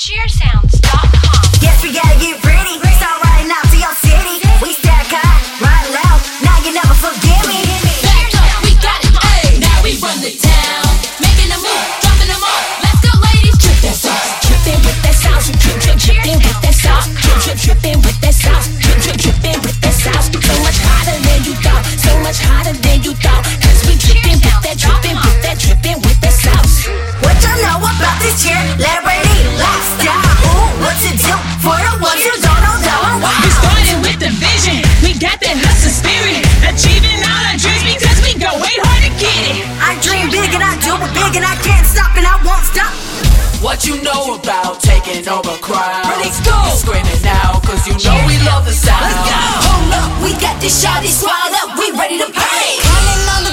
Cheersounds.com. Yes, we gotta get ready. Start riding out to your city. We stack high, ride loud. Now you never forget me. Back up, we got it. Ayy, now we run the town. Making a move, dropping them off. Let's go, ladies. Drip that sauce, dripping with that sauce. Drip, drip, dripping with that sauce. Drip, drip, dripping with that sauce. Drip, drip, dripping with that sauce. So much hotter than you thought. So much hotter than you thought. Cause we dripping with that, dripping with that, dripping with that sauce. What you know about this celebrity lifestyle? Ooh, what to do for the ones who don't know? Wow. We started with the vision. We got that hustle spirit. Achieving all our dreams because we go way hard to get it. I dream big and I do it big and I can't stop and I won't stop. What you know about taking over crowds? Let's go. Screaming now, cause you know we love the sound. Let's go. Hold up, we got this shawty swallowed up. We ready to party. Calling all